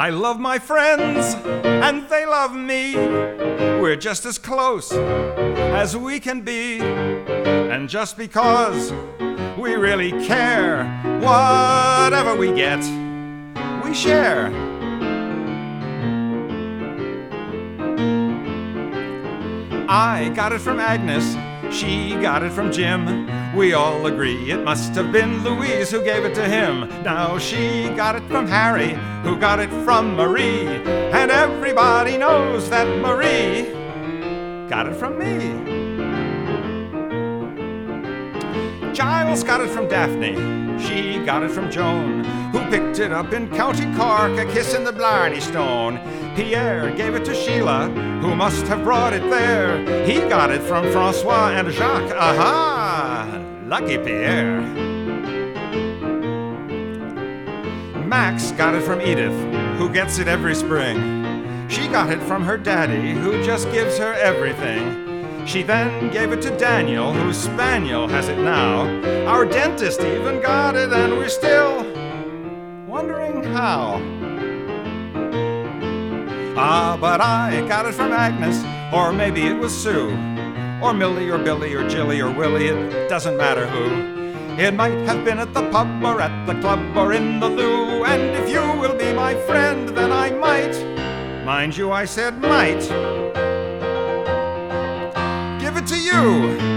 I love my friends, and they love me. We're just as close as we can be. And just because we really care, whatever we get, we share. I got it from Agnes, she got it from Jim. We all agree it must have been Louise who gave it to him. Now she got it from Harry, who got it from Marie. And everybody knows that Marie got it from me. Giles got it from Daphne, she got it from Joan, who picked it up in County Cork, a kiss in the Blarney Stone. Pierre gave it to Sheila, who must have brought it there. He got it from Francois and Jacques, aha! Lucky Pierre. Max got it from Edith, who gets it every spring. She got it from her daddy, who just gives her everything. She then gave it to Daniel, whose spaniel has it now. Our dentist even got it, and we're still wondering how. Ah, but I got it from Agnes, or maybe it was Sue, or Millie, or Billy, or Jilly, or Willie, it doesn't matter who. It might have been at the pub, or at the club, or in the loo. And if you will be my friend, then I might, mind you, I said might, give it to you.